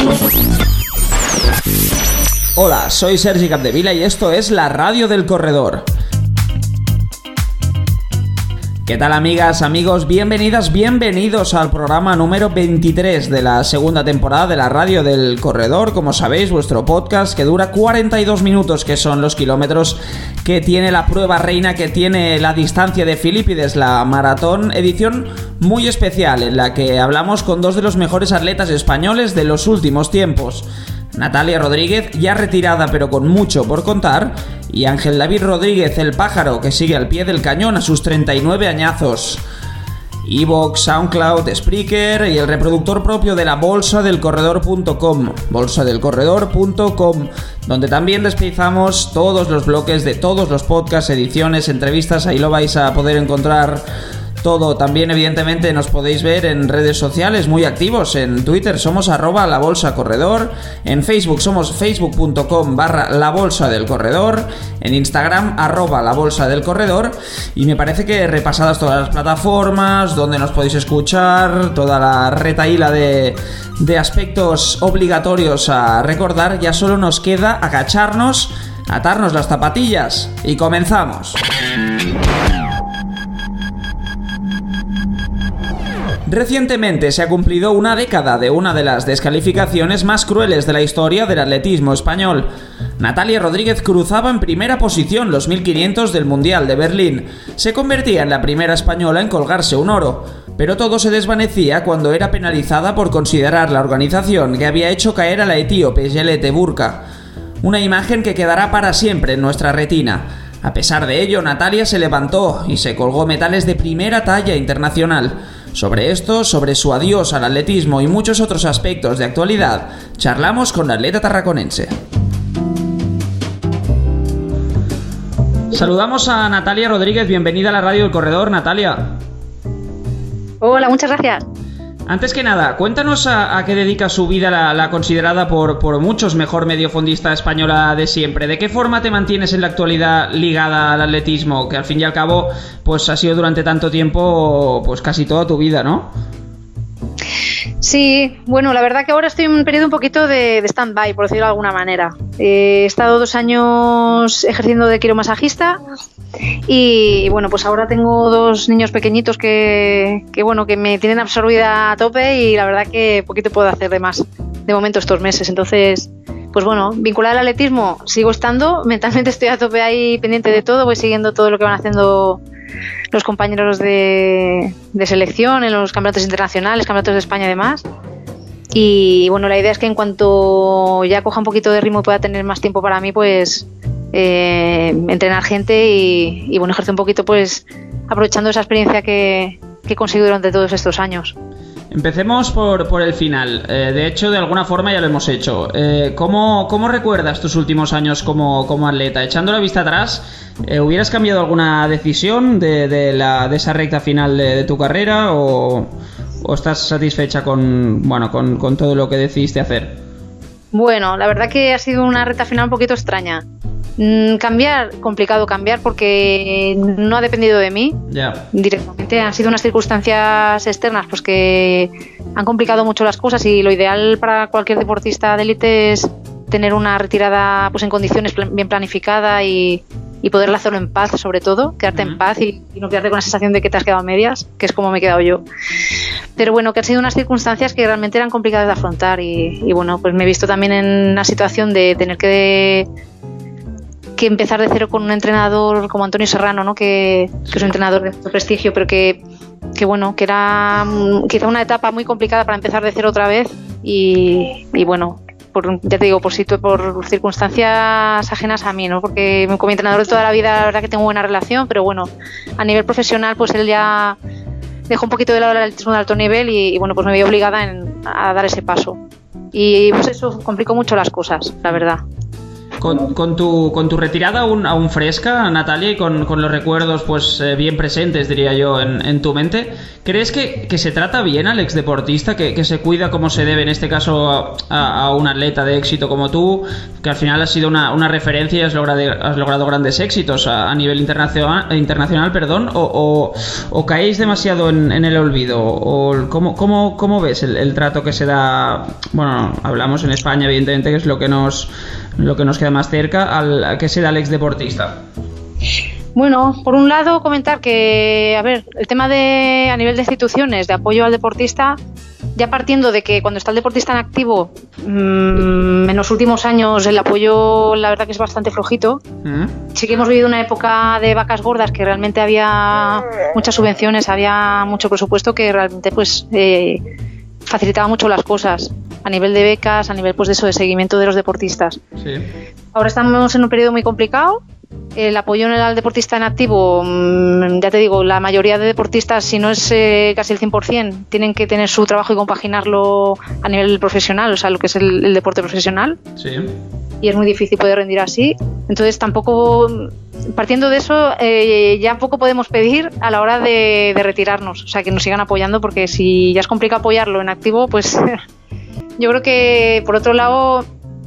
Hola, soy Sergi Capdevila y esto es la Radio del Corredor. ¿Qué tal, amigas, amigos? Bienvenidas, bienvenidos al programa número 23 de la segunda temporada de la Radio del Corredor. Como sabéis, vuestro podcast que dura 42 minutos, que son los kilómetros que tiene la prueba reina, que tiene la distancia de Filipides, la maratón, edición muy especial en la que hablamos con dos de los mejores atletas españoles de los últimos tiempos. Natalia Rodríguez, ya retirada pero con mucho por contar, y Ángel David Rodríguez, el pájaro, que sigue al pie del cañón a sus 39 añazos. iVoox, SoundCloud, Spreaker y el reproductor propio de la bolsadelcorredor.com, bolsadelcorredor.com, donde también desplegamos todos los bloques de todos los podcasts, ediciones, entrevistas. Ahí lo vais a poder encontrar todo. También, evidentemente, nos podéis ver en redes sociales muy activos. En Twitter somos @labolsacorredor, en Facebook somos facebook.com/labolsadelcorredor, en Instagram @labolsadelcorredor, y me parece que repasadas todas las plataformas donde nos podéis escuchar, toda la retahíla de aspectos obligatorios a recordar, ya solo nos queda agacharnos, atarnos las zapatillas y comenzamos. Recientemente se ha cumplido una década de una de las descalificaciones más crueles de la historia del atletismo español. Natalia Rodríguez cruzaba en primera posición los 1500 del Mundial de Berlín. Se convertía en la primera española en colgarse un oro. Pero todo se desvanecía cuando era penalizada por considerar la organización que había hecho caer a la etíope Gelete Burka. Una imagen que quedará para siempre en nuestra retina. A pesar de ello, Natalia se levantó y se colgó medales de primera talla internacional. Sobre esto, sobre su adiós al atletismo y muchos otros aspectos de actualidad, charlamos con la atleta tarraconense. Saludamos a Natalia Rodríguez, bienvenida a la Radio del Corredor, Natalia. Hola, muchas gracias. Antes que nada, cuéntanos a qué dedica su vida la considerada por muchos mejor mediofondista española de siempre. ¿De qué forma te mantienes en la actualidad ligada al atletismo? Que al fin y al cabo pues ha sido durante tanto tiempo pues casi toda tu vida, ¿no? Sí, bueno, la verdad que ahora estoy en un periodo un poquito de stand-by, por decirlo de alguna manera. He estado 2 años ejerciendo de quiromasajista y bueno, pues ahora tengo 2 niños pequeñitos que me tienen absorbida a tope, y la verdad que poquito puedo hacer de más de momento estos meses. Entonces, pues bueno, vinculada al atletismo sigo estando, mentalmente estoy a tope ahí pendiente de todo, voy siguiendo todo lo que van haciendo los compañeros de selección en los campeonatos internacionales, campeonatos de España además. Y bueno, la idea es que en cuanto ya coja un poquito de ritmo y pueda tener más tiempo para mí, pues entrenar gente y bueno, ejercer un poquito, pues aprovechando esa experiencia que he conseguido durante todos estos años. Empecemos por el final. De hecho, de alguna forma ya lo hemos hecho. ¿Cómo recuerdas tus últimos años como atleta? Echando la vista atrás, ¿hubieras cambiado alguna decisión de esa recta final de tu carrera o estás satisfecha con todo lo que decidiste hacer? Bueno, la verdad que ha sido una recta final un poquito extraña. Complicado cambiar porque no ha dependido de mí directamente. Han sido unas circunstancias externas pues que han complicado mucho las cosas, y lo ideal para cualquier deportista de élite es tener una retirada pues en condiciones bien planificada y poderla hacerlo en paz, sobre todo, quedarte en paz y no quedarte con la sensación de que te has quedado a medias, que es como me he quedado yo. Pero bueno, que han sido unas circunstancias que realmente eran complicadas de afrontar y bueno, pues me he visto también en una situación de tener que empezar de cero con un entrenador como Antonio Serrano, ¿no? que es un entrenador de prestigio, pero que era quizá una etapa muy complicada para empezar de cero otra vez, y bueno, ya te digo, por circunstancias ajenas a mí, ¿no? Porque con mi entrenador de toda la vida la verdad que tengo buena relación, pero bueno, a nivel profesional pues él ya dejó un poquito de lado el atletismo de alto nivel y bueno, pues me vi obligada a dar ese paso, y pues eso complicó mucho las cosas, la verdad. Con tu retirada aún fresca, Natalia, y con los recuerdos pues bien presentes, diría yo, en tu mente, ¿crees que se trata bien al exdeportista, que se cuida como se debe, en este caso a un atleta de éxito como tú, que al final has sido una referencia y has logrado grandes éxitos a nivel internacional, perdón, o caéis demasiado en el olvido? ¿O cómo ves el trato que se da? Bueno, hablamos en España, evidentemente, que es lo que nos queda más cerca, al que se da al exdeportista. Bueno, por un lado comentar que, a ver, el tema a nivel de instituciones de apoyo al deportista, ya partiendo de que cuando está el deportista en activo, en los últimos años el apoyo la verdad que es bastante flojito. Sí que hemos vivido una época de vacas gordas que realmente había muchas subvenciones, había mucho presupuesto que realmente pues facilitaba mucho las cosas a nivel de becas, a nivel pues de eso, de seguimiento de los deportistas. Sí. Ahora estamos en un periodo muy complicado. El apoyo al deportista en activo, ya te digo, la mayoría de deportistas, si no es casi el 100%, tienen que tener su trabajo y compaginarlo a nivel profesional, o sea, lo que es el deporte profesional. Sí. Y es muy difícil poder rendir así. Entonces, tampoco, partiendo de eso, ya poco podemos pedir a la hora de retirarnos. O sea, que nos sigan apoyando, porque si ya es complicado apoyarlo en activo, pues yo creo que, por otro lado,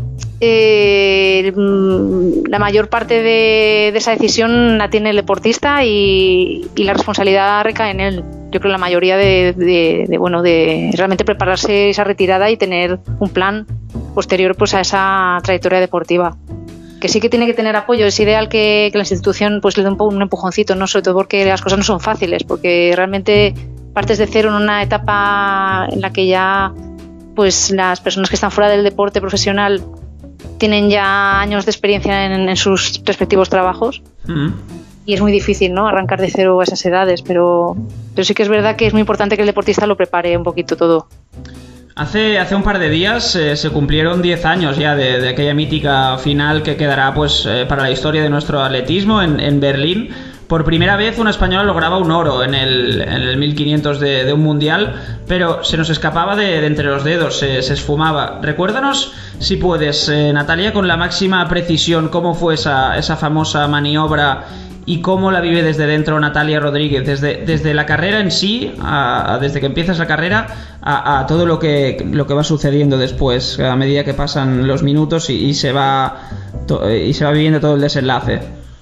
la mayor parte de esa decisión la tiene el deportista y la responsabilidad recae en él. Yo creo que la mayoría de realmente prepararse esa retirada y tener un plan posterior pues a esa trayectoria deportiva. Que sí que tiene que tener apoyo, es ideal que la institución pues le dé un empujoncito, ¿no? Sobre todo porque las cosas no son fáciles, porque realmente partes de cero en una etapa en la que ya pues las personas que están fuera del deporte profesional tienen ya años de experiencia en sus respectivos trabajos. Y es muy difícil, ¿no?, arrancar de cero a esas edades, pero sí que es verdad que es muy importante que el deportista lo prepare un poquito todo. Hace un par de días se cumplieron 10 años ya de aquella mítica final que quedará pues para la historia de nuestro atletismo en Berlín. Por primera vez una española lograba un oro en el 1500 de un mundial, pero se nos escapaba de entre los dedos, se esfumaba. Recuérdanos, si puedes, Natalia, con la máxima precisión, cómo fue esa famosa maniobra y cómo la vive desde dentro Natalia Rodríguez, desde la carrera en sí, desde que empiezas la carrera, a todo lo que va sucediendo después, a medida que pasan los minutos y se va viviendo todo el desenlace.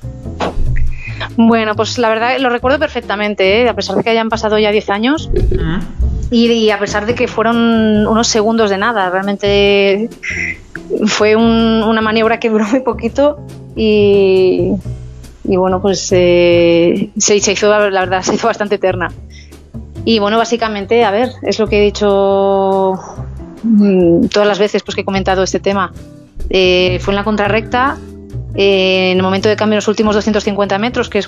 Bueno, pues la verdad lo recuerdo perfectamente, ¿eh? A pesar de que hayan pasado ya 10 años y a pesar de que fueron unos segundos de nada, realmente fue una maniobra que duró muy poquito y bueno, pues se hizo, la verdad, se hizo bastante eterna. Y bueno, básicamente, a ver, es lo que he dicho todas las veces pues que he comentado este tema. Fue en la contrarrecta, en el momento de cambio en los últimos 250 metros, que es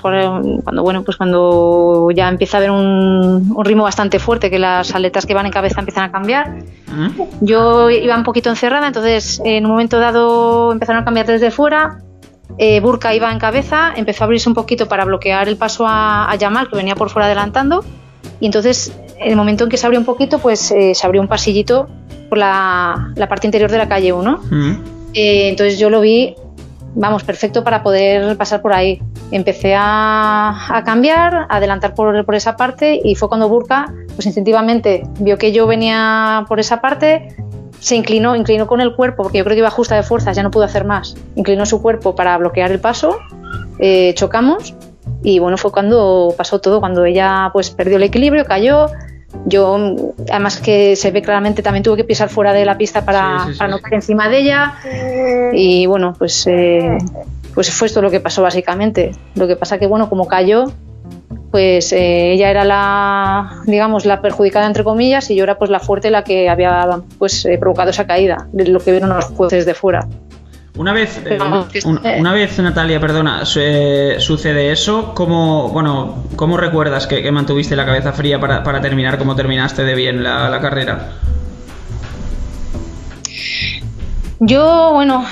cuando ya empieza a haber un ritmo bastante fuerte, que las aletas que van en cabeza empiezan a cambiar. Yo iba un poquito encerrada, entonces en un momento dado empezaron a cambiar desde fuera. Burka iba en cabeza, empezó a abrirse un poquito para bloquear el paso a Yamal, que venía por fuera adelantando, y entonces en el momento en que se abrió un poquito, pues se abrió un pasillito por la parte interior de la calle 1. Entonces yo lo vi, vamos, perfecto para poder pasar por ahí. Empecé a cambiar, a adelantar por esa parte, y fue cuando Burka pues instintivamente vio que yo venía por esa parte. Se inclinó con el cuerpo, porque yo creo que iba justa de fuerzas, ya no pudo hacer más. Inclinó su cuerpo para bloquear el paso, chocamos, y bueno, fue cuando pasó todo, cuando ella pues perdió el equilibrio, cayó. Yo, además que se ve claramente, también tuve que pisar fuera de la pista para no caer encima de ella. Y bueno, pues fue esto lo que pasó básicamente. Lo que pasa que bueno, como cayó, pues ella era la perjudicada entre comillas, y yo era pues la fuerte, la que había pues provocado esa caída, de lo que vieron los jueces de fuera. Una vez, Natalia, perdona, sucede eso, ¿cómo recuerdas que mantuviste la cabeza fría para terminar como terminaste de bien la carrera? Yo, bueno,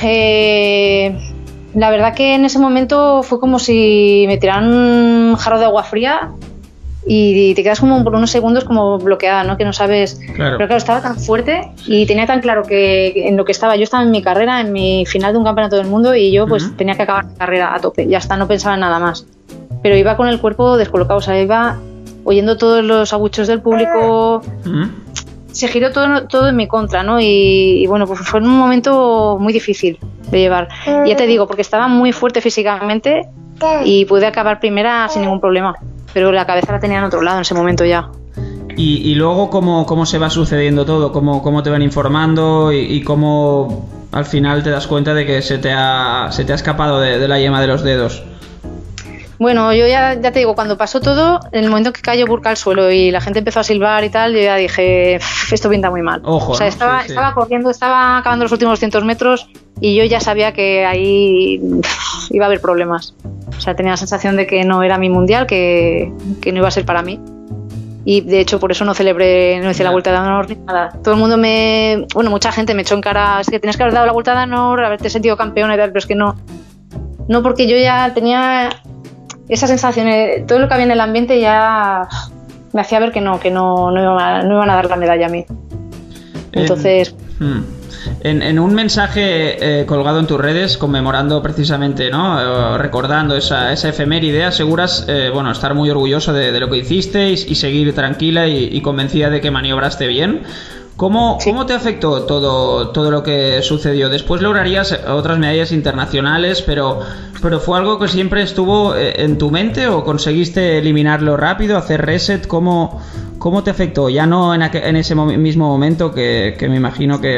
la verdad que en ese momento fue como si me tiraran un jarro de agua fría y te quedas como por unos segundos como bloqueada, ¿no? Que no sabes. Claro. Pero claro, estaba tan fuerte y tenía tan claro que en lo que estaba, yo estaba en mi carrera, en mi final de un campeonato del mundo y yo pues tenía que acabar mi carrera a tope, ya está, no pensaba en nada más. Pero iba con el cuerpo descolocado, o sea, iba oyendo todos los abucheos del público. Se giró todo en mi contra, ¿no? Y bueno, pues fue un momento muy difícil de llevar. Y ya te digo, porque estaba muy fuerte físicamente y pude acabar primera sin ningún problema. Pero la cabeza la tenía en otro lado en ese momento ya. Y luego, ¿cómo se va sucediendo todo? ¿Cómo te van informando? Y cómo al final te das cuenta de que se te ha escapado de la yema de los dedos. Bueno, yo ya te digo, cuando pasó todo, en el momento que cayó Burka al suelo y la gente empezó a silbar y tal, yo ya dije, esto pinta muy mal. Ojo, o sea, ¿no? estaba corriendo, estaba acabando los últimos 200 metros y yo ya sabía que ahí iba a haber problemas. O sea, tenía la sensación de que no era mi mundial, que no iba a ser para mí. Y de hecho por eso no hice la Vuelta de Honor ni nada. Todo el mundo mucha gente me echó en cara, es que tenías que haber dado la Vuelta de Honor, haberte sentido campeona y tal, pero es que no, porque yo ya tenía esa sensación, todo lo que había en el ambiente ya me hacía ver que no iban a dar la medalla a mí. Entonces... En un mensaje colgado en tus redes, conmemorando precisamente, ¿no? Recordando esa efeméride, aseguras estar muy orgulloso de lo que hiciste y seguir tranquila y convencida de que maniobraste bien. ¿Cómo te afectó todo lo que sucedió? Después lograrías otras medallas internacionales, pero ¿fue algo que siempre estuvo en tu mente o conseguiste eliminarlo rápido, hacer reset? ¿Cómo te afectó? Ya no en ese mismo momento que me imagino que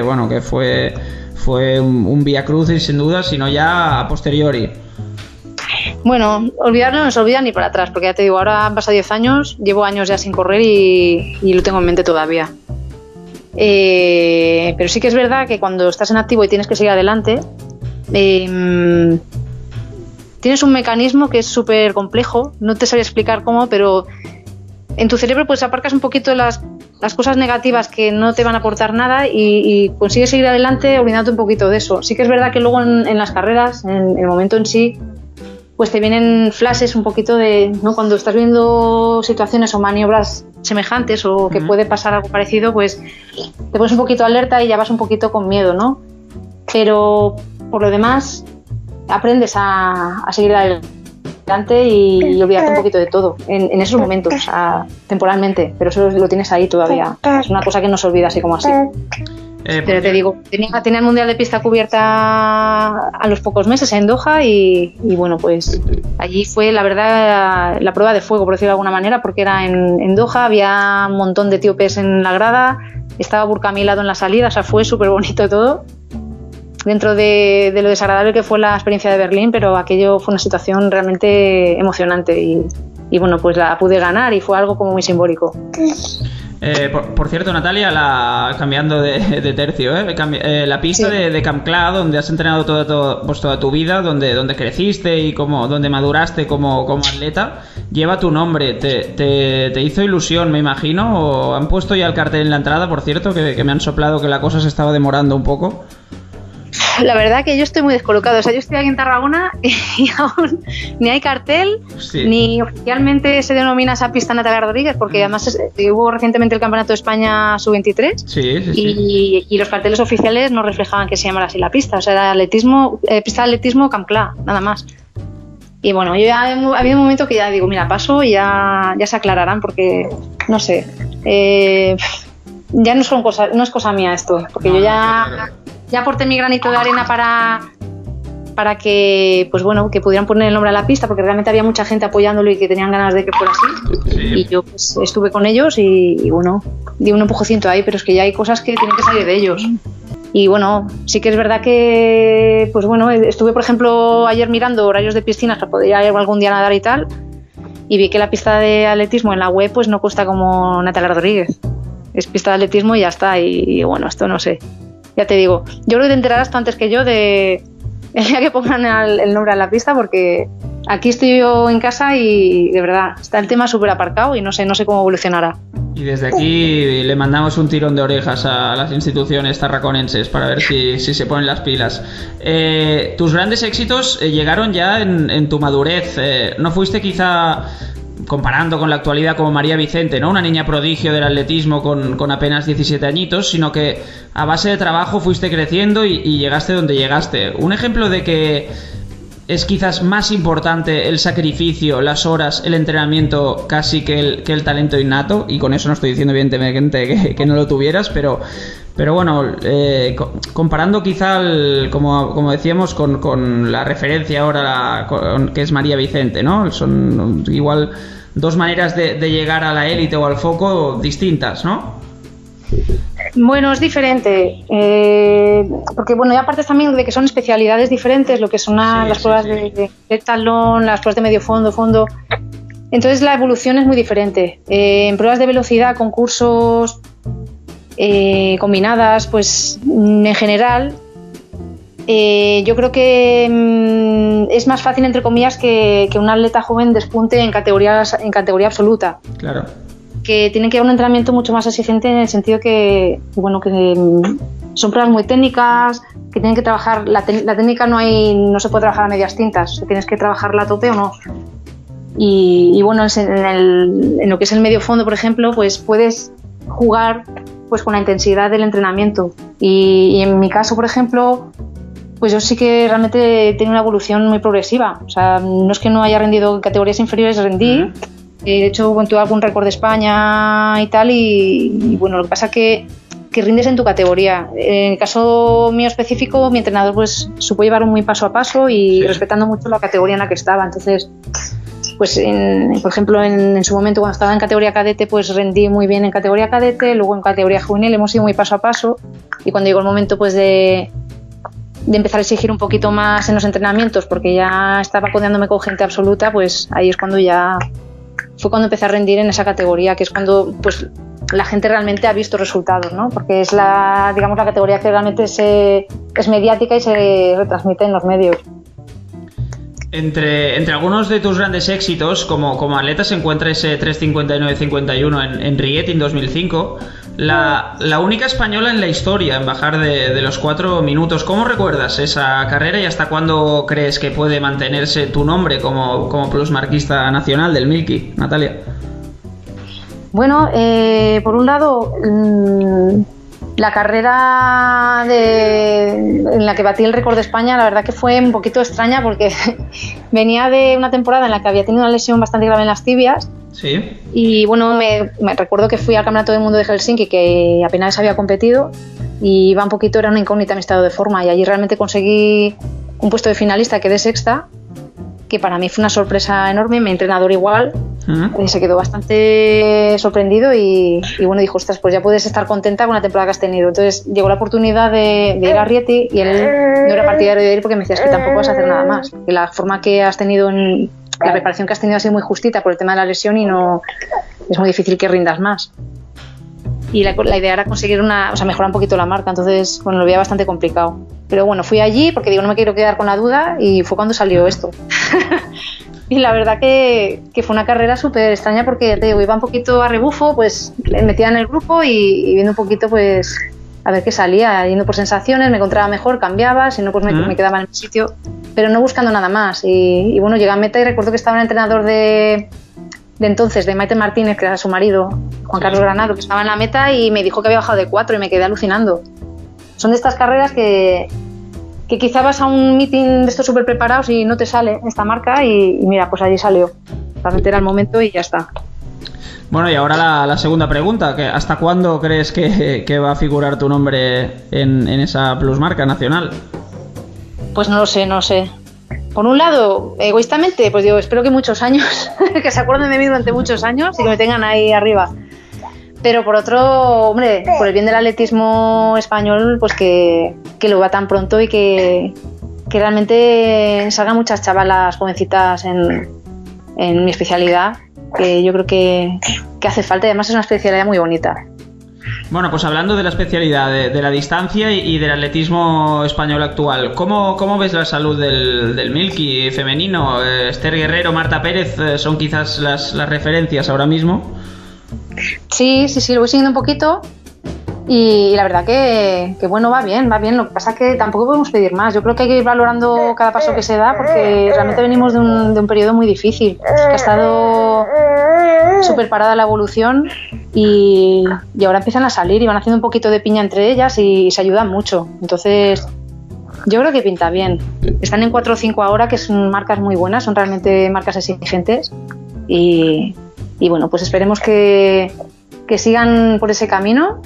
fue un vía crucis sin duda, sino ya a posteriori. Bueno, olvidarlo no se olvida ni para atrás, porque ya te digo, ahora han pasado 10 años, llevo años ya sin correr y lo tengo en mente todavía. Pero sí que es verdad que cuando estás en activo y tienes que seguir adelante, tienes un mecanismo que es súper complejo, no te sabría explicar cómo, pero en tu cerebro pues aparcas un poquito las cosas negativas que no te van a aportar nada y consigues seguir adelante olvidándote un poquito de eso. Sí que es verdad que luego en las carreras, en el momento en sí, pues te vienen flashes un poquito de, ¿no? Cuando estás viendo situaciones o maniobras semejantes o que puede pasar algo parecido, pues te pones un poquito alerta y ya vas un poquito con miedo, ¿no? Pero por lo demás aprendes a seguir adelante y olvidarte un poquito de todo en esos momentos, temporalmente, pero eso lo tienes ahí todavía. Es una cosa que no se olvida así como así. Pero te digo, tenía el Mundial de Pista cubierta a los pocos meses en Doha y bueno, pues allí fue la verdad la prueba de fuego, por decirlo de alguna manera, porque era en Doha, había un montón de etíopes en la grada, estaba Burka a mi lado en la salida, o sea, fue súper bonito todo, dentro de lo desagradable que fue la experiencia de Berlín, pero aquello fue una situación realmente emocionante y bueno, pues la pude ganar y fue algo como muy simbólico. Por cierto, Natalia, cambiando de tercio, la pista de Camp Clar, donde has entrenado toda tu vida, donde creciste y donde maduraste como atleta, lleva tu nombre. ¿Te hizo ilusión, me imagino? ¿O han puesto ya el cartel en la entrada, por cierto, que me han soplado que la cosa se estaba demorando un poco? La verdad que yo estoy muy descolocado. O sea, yo estoy aquí en Tarragona y aún ni hay cartel, ni oficialmente se denomina esa pista Natalia Rodríguez, porque además hubo recientemente el Campeonato de España Sub-23 y los carteles oficiales no reflejaban que se llamara así la pista. O sea, era pista de atletismo Camp Clar, nada más. Y bueno, yo ya ha habido un momento que ya digo, mira, paso y ya se aclararán, porque no sé, ya no es cosa mía esto, porque yo ya aporté mi granito de arena para que, pues bueno, que pudieran poner el nombre a la pista, porque realmente había mucha gente apoyándolo y que tenían ganas de que fuera así. Sí. Y yo pues estuve con ellos y bueno, di un empujocito ahí, pero es que ya hay cosas que tienen que salir de ellos. Y bueno, sí que es verdad que, pues bueno, estuve por ejemplo ayer mirando horarios de piscinas para poder ir algún día a nadar y tal, y vi que la pista de atletismo en la web pues no cuesta como Natalia Rodríguez. Es pista de atletismo y ya está, y bueno, esto no sé. Ya te digo, yo creo que te enterarás tú antes que yo de el día que pongan el nombre a la pista, porque aquí estoy yo en casa y de verdad está el tema súper aparcado y no sé cómo evolucionará. Y desde aquí le mandamos un tirón de orejas a las instituciones tarraconenses para ver si se ponen las pilas. Tus grandes éxitos llegaron ya en tu madurez. ¿No fuiste quizá comparando con la actualidad, como María Vicente, ¿no? Una niña prodigio del atletismo con apenas 17 añitos, sino que a base de trabajo fuiste creciendo y llegaste donde llegaste. Un ejemplo de que es quizás más importante el sacrificio, las horas, el entrenamiento casi que el talento innato, y con eso no estoy diciendo evidentemente que no lo tuvieras, pero bueno, comparando quizá, como decíamos, con la referencia ahora que es María Vicente, ¿no? Son igual dos maneras de llegar a la élite o al foco distintas, ¿no? Bueno, es diferente, porque bueno, y aparte también de que son especialidades diferentes, lo que son las pruebas de talón, las pruebas de medio fondo, entonces la evolución es muy diferente. En pruebas de velocidad, concursos combinadas, pues en general yo creo que es más fácil, entre comillas, que un atleta joven despunte en categoría absoluta. Claro. Que tienen que llevar un entrenamiento mucho más exigente, en el sentido que son pruebas muy técnicas, que tienen que trabajar la técnica, no se puede trabajar a medias tintas, tienes que trabajarla a tope o no. Y bueno, en lo que es el medio fondo, por ejemplo, pues puedes jugar pues con la intensidad del entrenamiento, y en mi caso, por ejemplo, pues yo sí que realmente he tenido una evolución muy progresiva. O sea, no es que no haya rendido en categorías inferiores, rendí. De hecho, tuve algún récord de España y tal, y bueno, lo que pasa que rindes en tu categoría. En el caso mío específico, mi entrenador pues supo llevar muy paso a paso y respetando mucho la categoría en la que estaba. Entonces, pues por ejemplo, en su momento, cuando estaba en categoría cadete, pues rendí muy bien en categoría cadete, luego en categoría juvenil hemos ido muy paso a paso, y cuando llegó el momento pues de empezar a exigir un poquito más en los entrenamientos, porque ya estaba codeándome con gente absoluta, pues ahí es cuando fue cuando empecé a rendir en esa categoría, que es cuando pues la gente realmente ha visto resultados, ¿no? Porque es la categoría que realmente es mediática y se retransmite en los medios. Entre algunos de tus grandes éxitos como atleta se encuentra ese 3:59:51 en Rieti en 2005, la única española en la historia en bajar de los 4 minutos. ¿Cómo recuerdas esa carrera y hasta cuándo crees que puede mantenerse tu nombre como plusmarquista nacional del Milky, Natalia? Bueno, por un lado, la carrera en la que batí el récord de España, la verdad que fue un poquito extraña, porque venía de una temporada en la que había tenido una lesión bastante grave en las tibias. Sí. Y bueno, me recuerdo que fui al Campeonato del Mundo de Helsinki, que apenas había competido, y era una incógnita mi estado de forma, y allí realmente conseguí un puesto de finalista, quedé sexta, que para mí fue una sorpresa enorme. Mi entrenador igual, se quedó bastante sorprendido y bueno, dijo, ostras, pues ya puedes estar contenta con la temporada que has tenido. Entonces llegó la oportunidad de ir a Rieti, y él no era partidario de ir, porque me decía, es que tampoco vas a hacer nada más, que la forma que has tenido la preparación que has tenido ha sido muy justita por el tema de la lesión, y no es muy difícil que rindas más. Y la idea era conseguir mejorar un poquito la marca. Entonces, bueno, lo veía bastante complicado. Pero bueno, fui allí porque digo, no me quiero quedar con la duda, y fue cuando salió esto. Y la verdad que fue una carrera súper extraña, porque te digo, iba un poquito a rebufo, pues me metía en el grupo y viendo un poquito, pues a ver qué salía, yendo por sensaciones, me encontraba mejor, cambiaba, si no, pues me quedaba en el sitio, pero no buscando nada más. Y bueno, llegué a meta, y recuerdo que estaba el entrenador de entonces, de Maite Martínez, que era su marido, Juan Carlos Granado, que estaba en la meta, y me dijo que había bajado de 4, y me quedé alucinando. Son de estas carreras que quizá vas a un meeting de estos súper preparados y no te sale esta marca, y mira, pues allí salió. Realmente era el momento y ya está. Bueno, y ahora la segunda pregunta, que ¿hasta cuándo crees que va a figurar tu nombre en esa plusmarca nacional? Pues no lo sé. Por un lado, egoístamente, pues digo, espero que muchos años, que se acuerden de mí durante muchos años y que me tengan ahí arriba. Pero por otro, hombre, por el bien del atletismo español, pues que lo va tan pronto, y que realmente salgan muchas chavalas jovencitas en mi especialidad, que yo creo que hace falta, y además es una especialidad muy bonita. Bueno, pues hablando de la especialidad de la distancia y del atletismo español actual, ¿cómo ves la salud del Milky femenino? Esther Guerrero, Marta Pérez son quizás las referencias ahora mismo. Sí, lo voy siguiendo un poquito. Y la verdad que bueno, va bien. Lo que pasa es que tampoco podemos pedir más. Yo creo que hay que ir valorando cada paso que se da, porque realmente venimos de un periodo muy difícil, que ha estado súper parada la evolución y ahora empiezan a salir y van haciendo un poquito de piña entre ellas y se ayudan mucho. Entonces, yo creo que pinta bien. Están en 4 o 5 ahora, que son marcas muy buenas, son realmente marcas exigentes y bueno, pues esperemos que sigan por ese camino.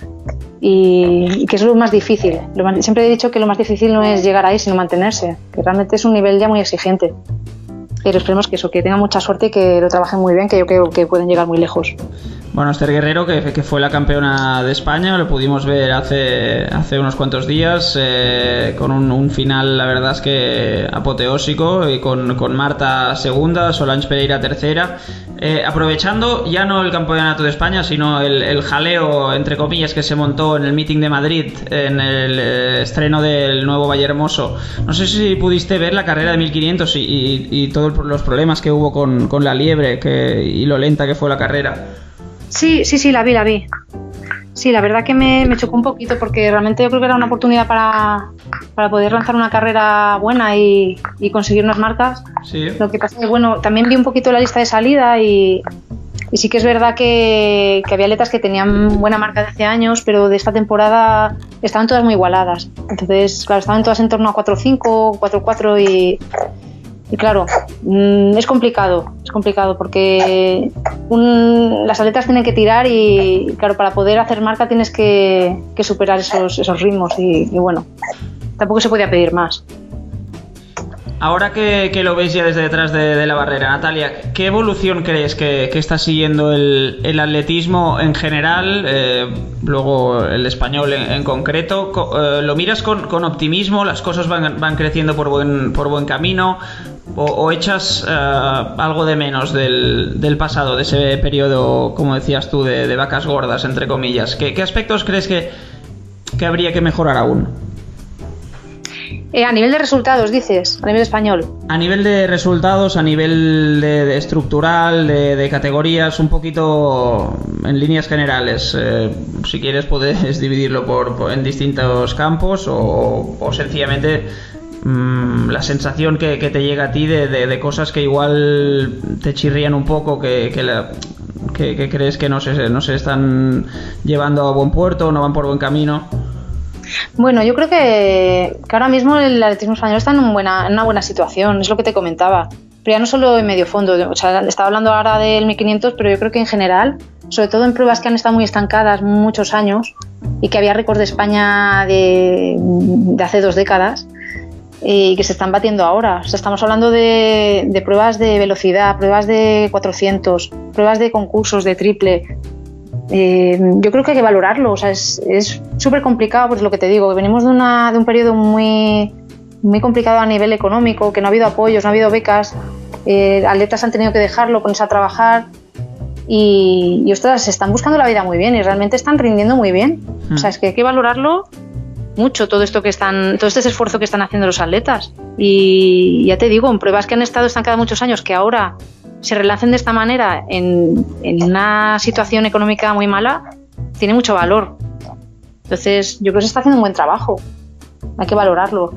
Y que es lo más difícil. Siempre he dicho que lo más difícil no es llegar ahí, sino mantenerse, que realmente es un nivel ya muy exigente. Pero esperemos que tengan mucha suerte y que lo trabajen muy bien, que yo creo que pueden llegar muy lejos. Bueno, Esther Guerrero, que fue la campeona de España, lo pudimos ver hace unos cuantos días, con un final, la verdad es que apoteósico, y con Marta segunda, Solange Pereira tercera. Aprovechando ya no el campeonato de España, sino el jaleo, entre comillas, que se montó en el meeting de Madrid, en el estreno del nuevo Vallehermoso. No sé si pudiste ver la carrera de 1500 y todos los problemas que hubo con la liebre y lo lenta que fue la carrera. Sí, la vi. Sí, la verdad que me chocó un poquito, porque realmente yo creo que era una oportunidad para poder lanzar una carrera buena y conseguir unas marcas. Sí. Lo que pasa es que, bueno, también vi un poquito la lista de salida y sí que es verdad que había atletas que tenían buena marca de hace años, pero de esta temporada estaban todas muy igualadas. Entonces, claro, estaban todas en torno a 4.5, 4.4 y claro, es complicado porque las atletas tienen que tirar y claro, para poder hacer marca tienes que superar esos ritmos y bueno, tampoco se podía pedir más. Ahora que lo veis ya desde detrás de la barrera, Natalia, ¿qué evolución crees que está siguiendo el atletismo en general, luego el español en concreto? ¿Lo miras con optimismo? ¿Las cosas van creciendo por buen camino? ¿O echas algo de menos del pasado, de ese periodo, como decías tú, de vacas gordas, entre comillas? ¿Qué aspectos crees que habría que mejorar aún? A nivel de resultados, dices, a nivel español. A nivel de resultados, a nivel de estructural, de categorías, un poquito en líneas generales. Si quieres puedes dividirlo en distintos campos o sencillamente la sensación que te llega a ti de cosas que igual te chirrían un poco, que crees que no se están llevando a buen puerto o no van por buen camino. Bueno, yo creo que ahora mismo el atletismo español está en una buena situación, es lo que te comentaba. Pero ya no solo en medio fondo, o sea, estaba hablando ahora del 1500, pero yo creo que en general, sobre todo en pruebas que han estado muy estancadas muchos años y que había récords de España de hace 2 décadas y que se están batiendo ahora. O sea, estamos hablando de pruebas de velocidad, pruebas de 400, pruebas de concursos de triple. Yo creo que hay que valorarlo, o sea, es súper complicado, pues lo que te digo, venimos de un periodo muy, muy complicado a nivel económico, que no ha habido apoyos, no ha habido becas, atletas han tenido que dejarlo, ponerse a trabajar y ostras, se están buscando la vida muy bien y realmente están rindiendo muy bien. O sea, es que hay que valorarlo mucho, todo este esfuerzo que están haciendo los atletas. Y ya te digo, en pruebas que han estado estancadas muchos años, que ahora se relancen de esta manera en una situación económica muy mala, tiene mucho valor. Entonces, yo creo que se está haciendo un buen trabajo. Hay que valorarlo.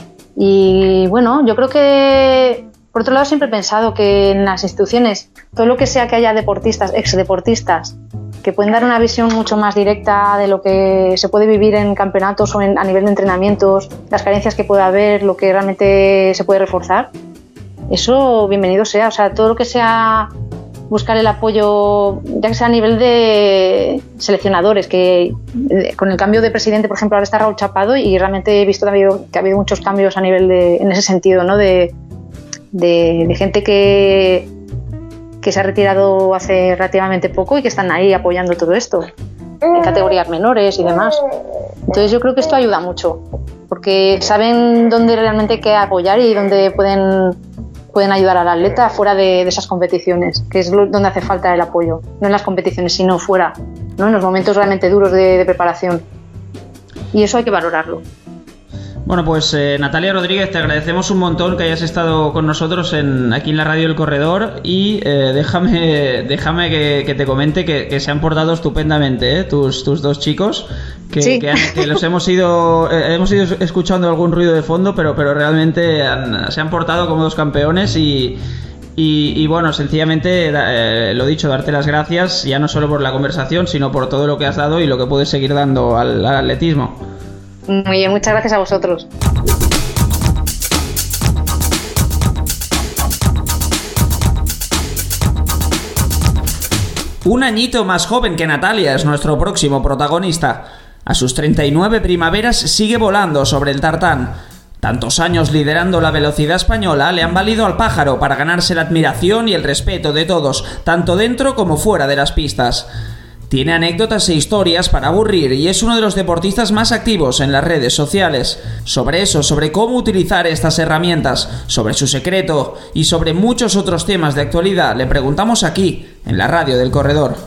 Y bueno, yo creo que, por otro lado, siempre he pensado que en las instituciones, todo lo que sea que haya deportistas, exdeportistas, que pueden dar una visión mucho más directa de lo que se puede vivir en campeonatos o a nivel de entrenamientos, las carencias que puede haber, lo que realmente se puede reforzar, eso bienvenido sea. O sea, todo lo que sea buscar el apoyo, ya que sea a nivel de seleccionadores, que con el cambio de presidente, por ejemplo, ahora está Raúl Chapado y realmente he visto que ha habido muchos cambios a nivel en ese sentido, ¿no? De gente que se ha retirado hace relativamente poco y que están ahí apoyando todo esto en categorías menores y demás. Entonces yo creo que esto ayuda mucho porque saben dónde realmente hay que apoyar y dónde pueden ayudar al atleta fuera de esas competiciones, que es donde hace falta el apoyo, no en las competiciones, sino fuera, ¿no? En los momentos realmente duros de preparación. Y eso hay que valorarlo. Bueno, pues Natalia Rodríguez, te agradecemos un montón que hayas estado con nosotros aquí en la Radio El Corredor y déjame que te comente que se han portado estupendamente, tus 2 chicos, que los hemos ido escuchando algún ruido de fondo, pero realmente se han portado como dos campeones y bueno, sencillamente lo dicho, darte las gracias ya no solo por la conversación, sino por todo lo que has dado y lo que puedes seguir dando al atletismo. Muy bien, muchas gracias a vosotros. Un añito más joven que Natalia es nuestro próximo protagonista. A sus 39 primaveras sigue volando sobre el tartán. Tantos años liderando la velocidad española le han valido al pájaro para ganarse la admiración y el respeto de todos, tanto dentro como fuera de las pistas. Tiene anécdotas e historias para aburrir y es uno de los deportistas más activos en las redes sociales. Sobre eso, sobre cómo utilizar estas herramientas, sobre su secreto y sobre muchos otros temas de actualidad le preguntamos aquí, en la radio del Corredor.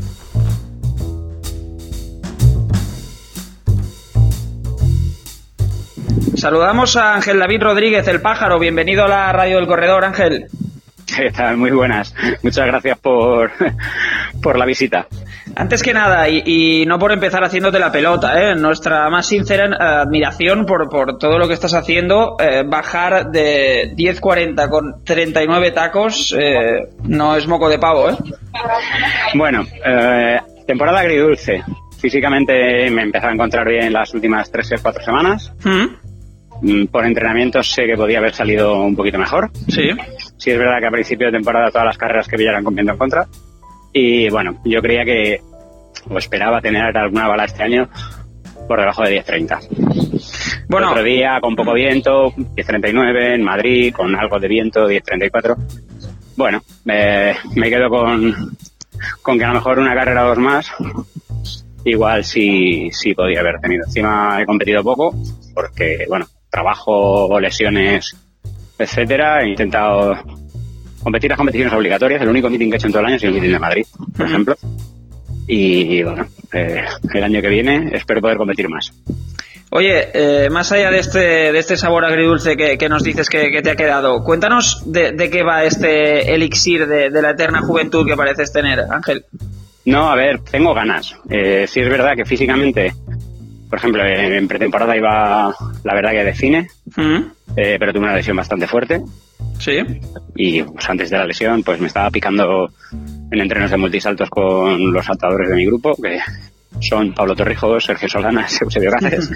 Saludamos a Ángel David Rodríguez, el pájaro. Bienvenido a la radio del Corredor, Ángel. ¿Qué tal? Muy buenas. Muchas gracias por la visita. Antes que nada, y no por empezar haciéndote la pelota, nuestra más sincera admiración por todo lo que estás haciendo. Bajar de 10.40 con 39 tacos no es moco de pavo, ¿eh? Bueno, temporada agridulce. Físicamente me empezó a encontrar bien las últimas 3-4 semanas. Por entrenamiento sé que podía haber salido un poquito mejor. Sí. Sí, es verdad que a principio de temporada todas las carreras que pillaran con viento en contra. Y bueno, yo creía que, o esperaba tener alguna bala este año por debajo de 10.30. Bueno, otro día con poco viento, 10.39 en Madrid, con algo de viento, 10.34. Bueno, me quedo con que a lo mejor una carrera o dos más, igual sí podía haber tenido. Encima he competido poco, porque, bueno, trabajo, lesiones, etcétera. He intentado competir las competiciones obligatorias. El único meeting que he hecho en todo el año ha sido el meeting de Madrid, por ejemplo. Y bueno, el año que viene espero poder competir más. Oye, más allá de este sabor agridulce que nos dices que te ha quedado, cuéntanos de qué va este elixir de la eterna juventud que pareces tener, Ángel. No, a ver, tengo ganas. Sí es verdad que físicamente, por ejemplo, en pretemporada iba, la verdad que de cine, pero tuve una lesión bastante fuerte. Sí. Y pues antes de la lesión pues me estaba picando en entrenos de multisaltos con los saltadores de mi grupo, que son Pablo Torrijos, Sergio Solanas, Eusebio Cáceres.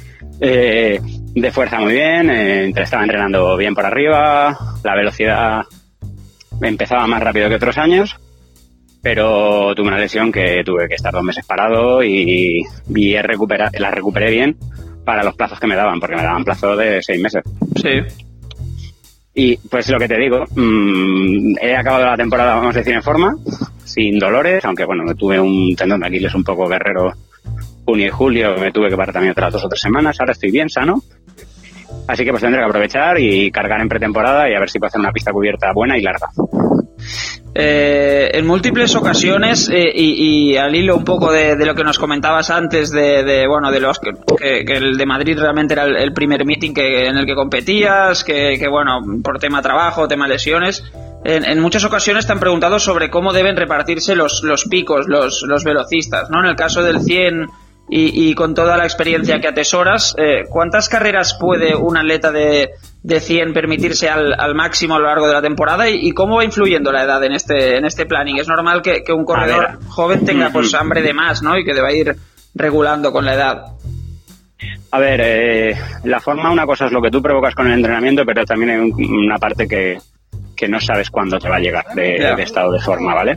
De fuerza muy bien, estaba entrenando bien por arriba, la velocidad empezaba más rápido que otros años, pero tuve una lesión que tuve que estar 2 meses parado y la recuperé bien para los plazos que me daban, porque me daban plazo de 6 meses. Sí. Y pues lo que te digo, he acabado la temporada, vamos a decir, en forma, sin dolores, aunque bueno, me tuve un tendón de Aquiles un poco guerrero junio y julio, me tuve que parar también otras 2 o 3 semanas, ahora estoy bien, sano, así que pues tendré que aprovechar y cargar en pretemporada y a ver si puedo hacer una pista cubierta buena y larga. En múltiples ocasiones y al hilo un poco de lo que nos comentabas antes de los que el de Madrid realmente era el primer meeting en el que competías, que bueno, por tema trabajo, tema lesiones, en muchas ocasiones te han preguntado sobre cómo deben repartirse los picos, los velocistas, ¿no? En el caso del 100 y con toda la experiencia que atesoras, ¿cuántas carreras puede un atleta de 100 permitirse al máximo a lo largo de la temporada y cómo va influyendo la edad en este planning? Es normal que un corredor joven tenga pues hambre de más, ¿no? Y que deba ir regulando con la edad. A ver, la forma, una cosa es lo que tú provocas con el entrenamiento, pero también hay una parte que no sabes cuándo te va a llegar de estado de forma, ¿vale?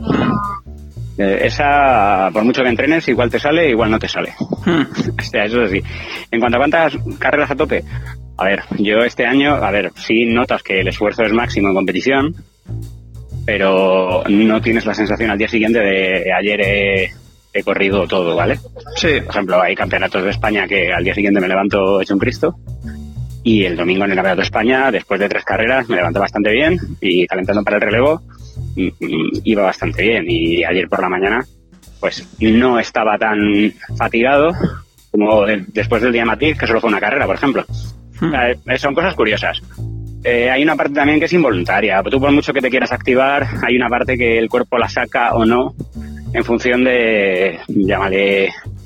Esa, por mucho que entrenes, igual te sale, igual no te sale. O sea, eso es así. En cuanto a cuántas carreras a tope, a ver, yo este año, sí notas que el esfuerzo es máximo en competición, pero no tienes la sensación al día siguiente de ayer he corrido todo, ¿vale? Sí. Por ejemplo, hay campeonatos de España que al día siguiente me levanto hecho un Cristo, y el domingo en el Campeonato de España, después de 3 carreras, me levanto bastante bien y calentando para el relevo iba bastante bien, y ayer por la mañana pues no estaba tan fatigado como después del día Matiz, que solo fue una carrera, por ejemplo. Son cosas curiosas. Hay una parte también que es involuntaria. Tú, por mucho que te quieras activar, hay una parte que el cuerpo la saca o no en función de, llámale,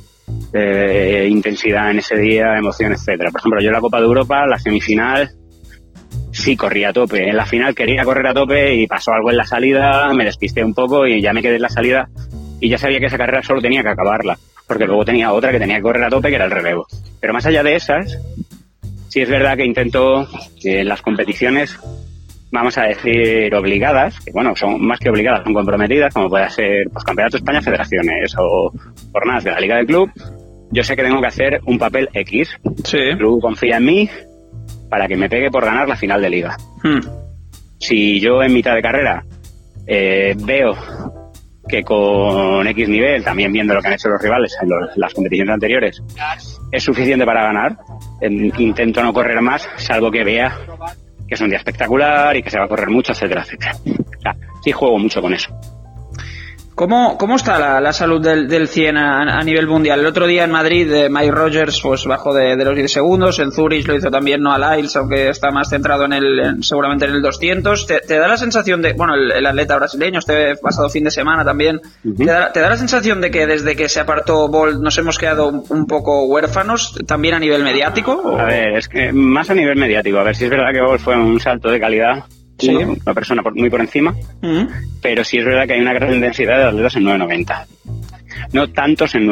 intensidad en ese día, emoción, etcétera. Por ejemplo, yo en la Copa de Europa, la semifinal, sí corría a tope. En la final quería correr a tope y pasó algo en la salida, me despisté un poco y ya me quedé en la salida y ya sabía que esa carrera solo tenía que acabarla, porque luego tenía otra que tenía que correr a tope, que era el relevo. Pero más allá de esas, sí es verdad que intento que en las competiciones, vamos a decir, obligadas, que bueno, son más que obligadas, son comprometidas, como puede ser pues Campeonato de España, federaciones o jornadas de la Liga del Club, yo sé que tengo que hacer un papel X. Sí. El club confía en mí para que me pegue por ganar la final de Liga. Si yo en mitad de carrera veo que con X nivel, también viendo lo que han hecho los rivales en las competiciones anteriores, es suficiente para ganar, intento no correr más, salvo que vea que es un día espectacular y que se va a correr mucho, etcétera, etcétera. O sea, sí juego mucho con eso. ¿Cómo está la salud del 100 a nivel mundial? El otro día en Madrid, Mike Rogers pues bajó de los 10 segundos, en Zurich lo hizo también Noah Lyles, aunque está más centrado seguramente en el 200. ¿Te da la sensación de, bueno, el atleta brasileño, este pasado fin de semana también, ¿te da la sensación de que desde que se apartó Bolt nos hemos quedado un poco huérfanos, también a nivel mediático? ¿O? A ver, es que más a nivel mediático. A ver, si es verdad que Bolt fue un salto de calidad. Sí. Una persona muy por encima, pero sí es verdad que hay una gran densidad de atletas en 9.90, no tantos en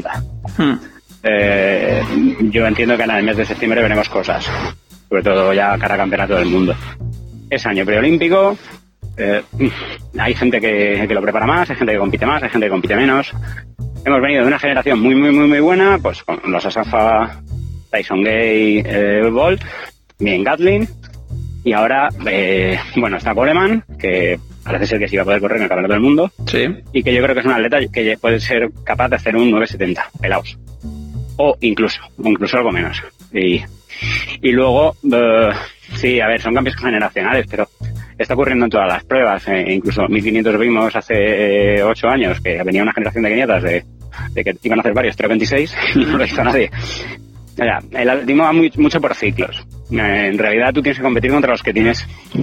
9.80. Yo entiendo que en el mes de septiembre veremos cosas, sobre todo ya cara a campeonato del mundo. Es año preolímpico, hay gente que lo prepara más, hay gente que compite más, hay gente que compite menos. Hemos venido de una generación muy buena, pues con los Asafa, Tyson Gay, Bolt, bien Gatlin. Y ahora, está Coleman, que parece ser que sí va a poder correr en el Campeonato del Mundo. Sí. Y que yo creo que es un atleta que puede ser capaz de hacer un 9.70, pelados. O incluso algo menos. Y luego, sí, a ver, son cambios generacionales, pero está ocurriendo en todas las pruebas. Incluso 1500 vimos hace 8 años que venía una generación de keniatas de que iban a hacer varios 3.26 y no lo hizo nadie. El atletismo va mucho por ciclos. En realidad tú tienes que competir contra los que tienes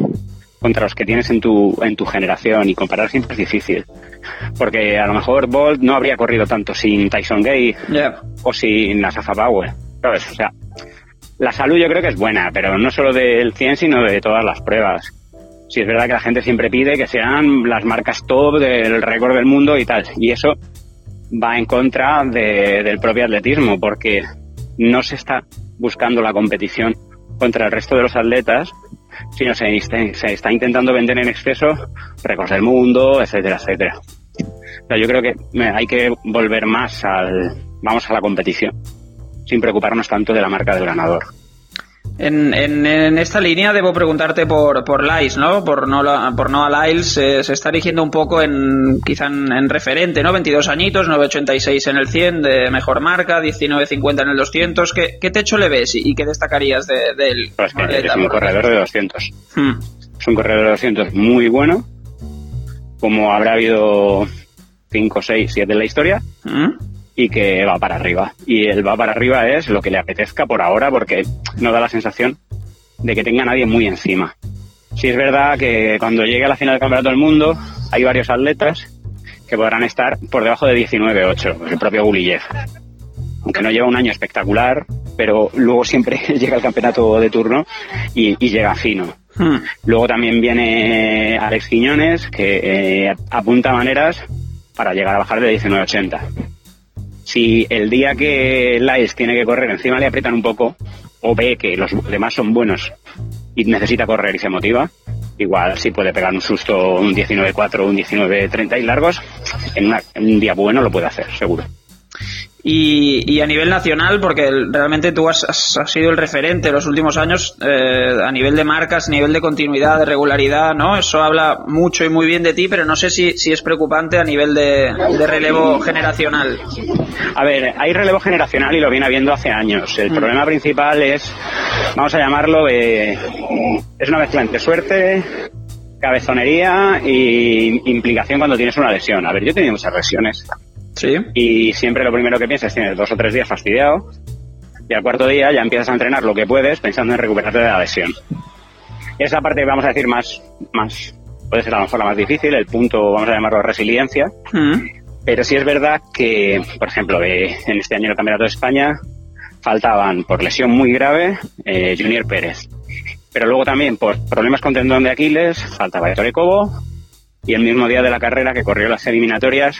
en tu generación, y comparar siempre es difícil, porque a lo mejor Bolt no habría corrido tanto sin Tyson Gay o sin Asafa Powell, ¿sabes? O sea, la salud yo creo que es buena, pero no solo del 100 sino de todas las pruebas. Sí es verdad que la gente siempre pide que sean las marcas top del récord del mundo y tal, y eso va en contra del propio atletismo, porque no se está buscando la competición contra el resto de los atletas, sino se está intentando vender en exceso récords del mundo, etcétera, etcétera. O sea, yo creo que hay que volver más vamos a la competición, sin preocuparnos tanto de la marca del ganador. En esta línea debo preguntarte por Lyles, ¿no? Por Noah Lyles, se está erigiendo un poco quizá en referente, ¿no? 22 añitos, 9.86 en el 100 de mejor marca, 19.50 en el 200. ¿Qué techo le ves y qué destacarías de él? Pues que es un corredor de 200. Es un corredor de 200 muy bueno, como habrá habido 5, 6, 7 en la historia. Y que va para arriba. Y el va para arriba es lo que le apetezca por ahora, porque no da la sensación de que tenga nadie muy encima. Sí es verdad que cuando llegue a la final del Campeonato del Mundo hay varios atletas que podrán estar por debajo de 19.8, el propio Guliyev. Aunque no lleva un año espectacular, pero luego siempre llega al campeonato de turno y llega fino. Luego también viene Alex Quiñones, que apunta maneras para llegar a bajar de 19.80. Si el día que Lyles tiene que correr encima le aprietan un poco, o ve que los demás son buenos y necesita correr y se motiva, igual sí puede pegar un susto, un 19.4, un 19.30 y largos, en un día bueno lo puede hacer, seguro. Y a nivel nacional, porque realmente tú has sido el referente los últimos años a nivel de marcas, a nivel de continuidad, de regularidad, ¿no? Eso habla mucho y muy bien de ti, pero no sé si es preocupante a nivel de relevo generacional. A ver, hay relevo generacional y lo viene habiendo hace años. El problema principal es, vamos a llamarlo, es una mezcla entre suerte, cabezonería y implicación cuando tienes una lesión. A ver, yo he tenido muchas lesiones. Sí. Y siempre lo primero que piensas es tienes 2 o 3 días fastidiado y al cuarto día ya empiezas a entrenar lo que puedes pensando en recuperarte de la lesión. Esa parte, vamos a decir, más puede ser a lo mejor la más difícil, el punto, vamos a llamarlo resiliencia. Pero sí es verdad que, por ejemplo, en este año en el Campeonato de España faltaban por lesión muy grave Junior Pérez. Pero luego también por problemas con tendón de Aquiles faltaba Ettore Cobo, y el mismo día de la carrera que corrió las eliminatorias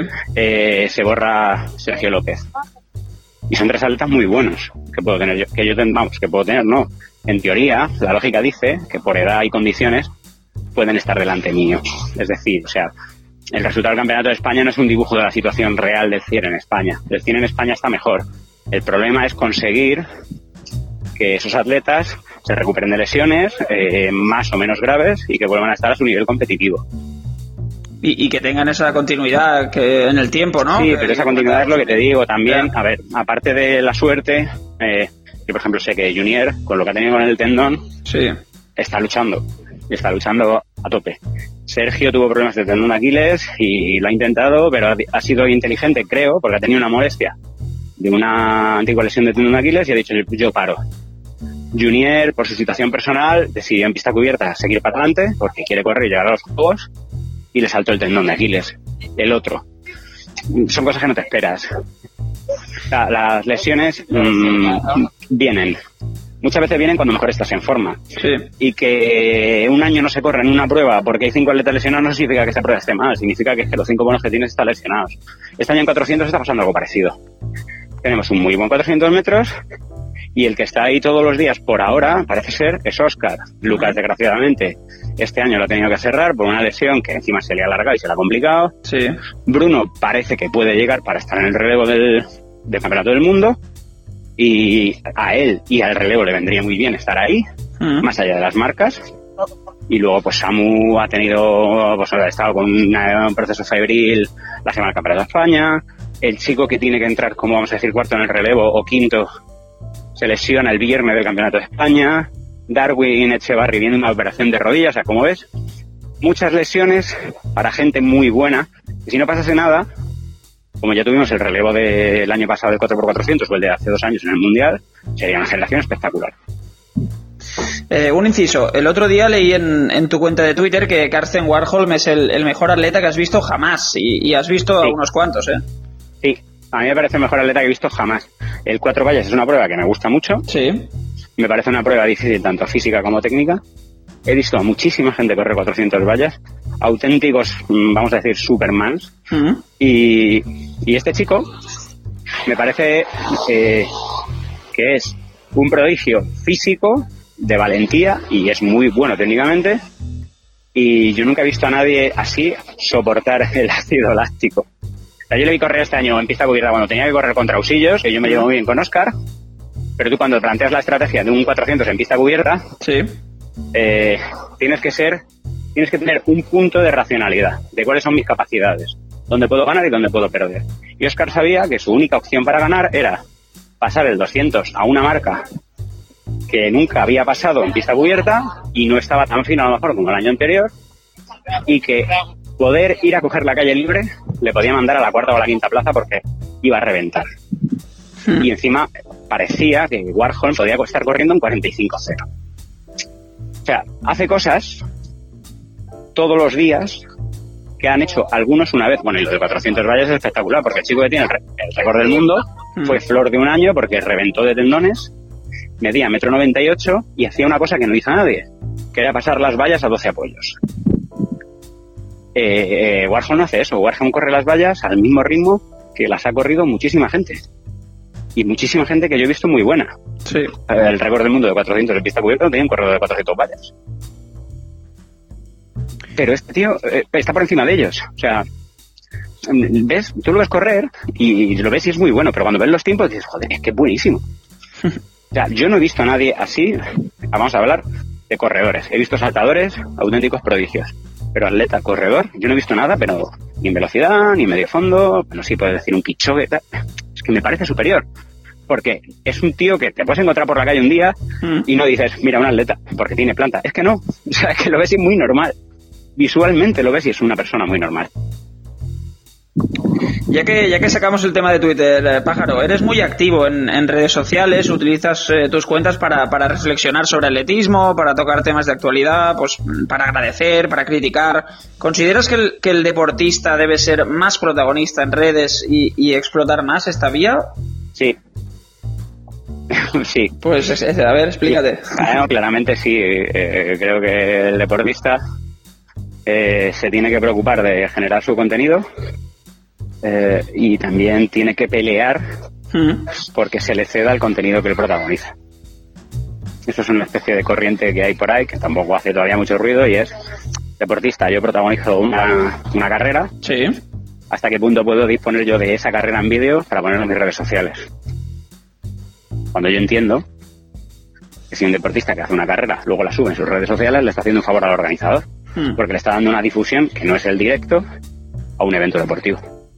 se borra Sergio López. Y son 3 atletas muy buenos que puedo tener yo, que puedo tener, no. En teoría, la lógica dice que por edad y condiciones pueden estar delante mío. Es decir, o sea, el resultado del Campeonato de España no es un dibujo de la situación real del 100 en España. El 100 en España está mejor. El problema es conseguir que esos atletas se recuperen de lesiones más o menos graves y que vuelvan a estar a su nivel competitivo. Y que tengan esa continuidad que en el tiempo, ¿no? Sí, pero esa continuidad es lo que te digo también. A ver, aparte de la suerte, yo por ejemplo sé que Junior, con lo que ha tenido con el tendón, está luchando a tope. Sergio tuvo problemas de tendón de Aquiles y lo ha intentado, pero ha sido inteligente, creo, porque ha tenido una molestia de una antigua lesión de tendón de Aquiles y ha dicho, yo paro. Junior, por su situación personal, decidió en pista cubierta seguir para adelante porque quiere correr y llegar a los juegos, y le saltó el tendón de Aquiles. El otro. Son cosas que no te esperas. Las lesiones vienen. Muchas veces vienen cuando mejor estás en forma. Sí. Y que un año no se corre en una prueba porque hay 5 atletas lesionados no significa que esa prueba esté mal, significa que los 5 buenos que tienes están lesionados. Este año en 400 está pasando algo parecido. Tenemos un muy buen 400 metros y el que está ahí todos los días por ahora parece ser es Óscar. Lucas, desgraciadamente, este año lo ha tenido que cerrar por una lesión que encima se le ha alargado y se le ha complicado. Sí. Bruno parece que puede llegar para estar en el relevo del Campeonato del Mundo. Y a él y al relevo le vendría muy bien estar ahí, más allá de las marcas. Y luego pues Samu ha estado con un proceso febril la semana del Campeonato de España. El chico que tiene que entrar como vamos a decir cuarto en el relevo o quinto se lesiona el viernes del Campeonato de España. Darwin Echevarri viene una operación de rodillas, o sea, como ves, muchas lesiones para gente muy buena. Y si no pasase nada, como ya tuvimos el relevo del año pasado del 4x400 o el de hace 2 años en el Mundial, sería una generación espectacular. Un inciso. El otro día leí en tu cuenta de Twitter que Karsten Warholm es el mejor atleta que has visto jamás. Y has visto unos cuantos, ¿eh? Sí, a mí me parece el mejor atleta que he visto jamás. El 4 vallas es una prueba que me gusta mucho. Sí. Me parece una prueba difícil tanto física como técnica. He visto a muchísima gente correr 400 vallas, auténticos, vamos a decir, supermans. Y este chico me parece que es un prodigio físico, de valentía, y es muy bueno técnicamente. Y yo nunca he visto a nadie así soportar el ácido láctico. O sea, yo le vi correr este año en pista cubierta cuando tenía que correr contra Usillos, que yo me llevo muy bien con Óscar. Pero tú cuando planteas la estrategia de un 400 en pista cubierta, tienes que tener un punto de racionalidad, de cuáles son mis capacidades, dónde puedo ganar y dónde puedo perder. Y Óscar sabía que su única opción para ganar era pasar el 200 a una marca que nunca había pasado en pista cubierta y no estaba tan fino a lo mejor como el año anterior, y que poder ir a coger la calle libre le podía mandar a la cuarta o a la quinta plaza porque iba a reventar. Y encima parecía que Warholm podía estar corriendo en 45-0. O sea, hace cosas todos los días que han hecho algunos una vez. Bueno, y lo de 400 vallas es espectacular, porque el chico que tiene el récord del mundo fue flor de un año porque reventó de tendones, medía 1,98 m y hacía una cosa que no hizo nadie, que era pasar las vallas a 12 apoyos. Warholm no hace eso. Warholm corre las vallas al mismo ritmo que las ha corrido muchísima gente. Y muchísima gente que yo he visto muy buena. Sí. El récord del mundo de 400 en pista cubierta no tenía un corredor de 400 vallas. Pero este tío está por encima de ellos. O sea, ves, tú lo ves correr y lo ves y es muy bueno, pero cuando ves los tiempos dices, joder, es que es buenísimo. O sea, yo no he visto a nadie así. Vamos a hablar de corredores. He visto saltadores, auténticos prodigios. Pero atleta, corredor, yo no he visto nada, pero ni en velocidad, ni en medio fondo, pero sí puedes decir un Kipchoge, tal. Es que me parece superior. Porque es un tío que te puedes encontrar por la calle un día y no dices, mira, un atleta, porque tiene planta. Es que no. O sea, es que lo ves y es muy normal. Visualmente lo ves y es una persona muy normal. Ya que sacamos el tema de Twitter, Pájaro, eres muy activo en redes sociales, utilizas tus cuentas para reflexionar sobre atletismo, para tocar temas de actualidad, pues para agradecer, para criticar. ¿Consideras que el deportista debe ser más protagonista en redes y explotar más esta vía? Sí. Sí. Pues a ver, explícate. Sí. Bueno, claramente sí. Creo que el deportista se tiene que preocupar de generar su contenido. Y también tiene que pelear porque se le ceda el contenido que él protagoniza. Eso es una especie de corriente que hay por ahí, que tampoco hace todavía mucho ruido, y es: deportista, yo protagonizo una carrera. Sí. ¿Hasta qué punto puedo disponer yo de esa carrera en vídeo para ponerlo en mis redes sociales? Cuando yo entiendo que si un deportista que hace una carrera luego la sube en sus redes sociales, le está haciendo un favor al organizador, porque le está dando una difusión que no es el directo a un evento deportivo.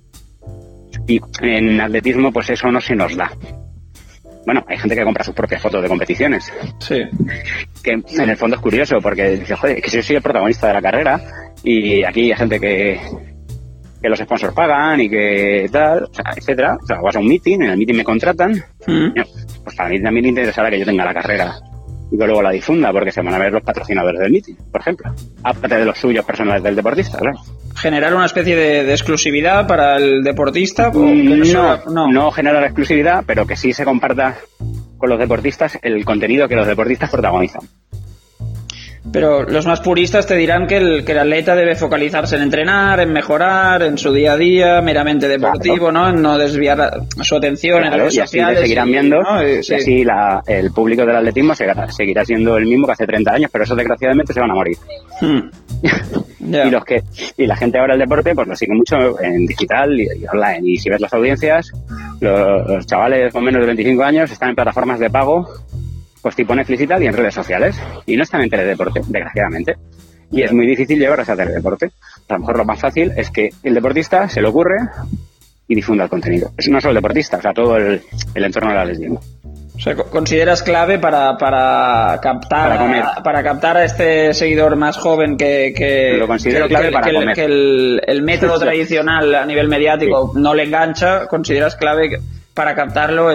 Y en atletismo pues eso no se nos da. Bueno, hay gente que compra sus propias fotos de competiciones. Sí. Que en el fondo es curioso, porque dice, joder, que yo soy el protagonista de la carrera y aquí hay gente que los sponsors pagan y que tal, o sea, etcétera. O sea, vas a un meeting, en el meeting me contratan. Pues para mí también interesará que yo tenga la carrera y que luego la difunda, porque se van a ver los patrocinadores del meeting, por ejemplo, aparte de los suyos personales del deportista, claro. ¿Generar una especie de exclusividad para el deportista? No generar exclusividad, pero que sí se comparta con los deportistas el contenido que los deportistas protagonizan. Pero los más puristas te dirán que el atleta debe focalizarse en entrenar, en mejorar, en su día a día, meramente deportivo, claro. ¿No? En no desviar su atención en redes sociales. Y así seguirán viendo, ¿no? Y así el público del atletismo seguirá siendo el mismo que hace 30 años, pero esos desgraciadamente se van a morir. Yeah. Y la gente ahora el deporte pues lo sigue mucho en digital y online. Y si ves las audiencias, los chavales con menos de 25 años están en plataformas de pago, pues tipo Netflix y tal, y en redes sociales, y no están en teledeporte, desgraciadamente. Y es muy difícil llevarse a teledeporte. A lo mejor lo más fácil es que el deportista se le ocurre y difunda el contenido. Eso no solo el deportista, o sea, todo el entorno del atletismo. O sea, ¿consideras clave para captar a este seguidor más joven que lo considero clave para comer? Que el método tradicional a nivel mediático no le engancha? ¿Consideras clave para captarlo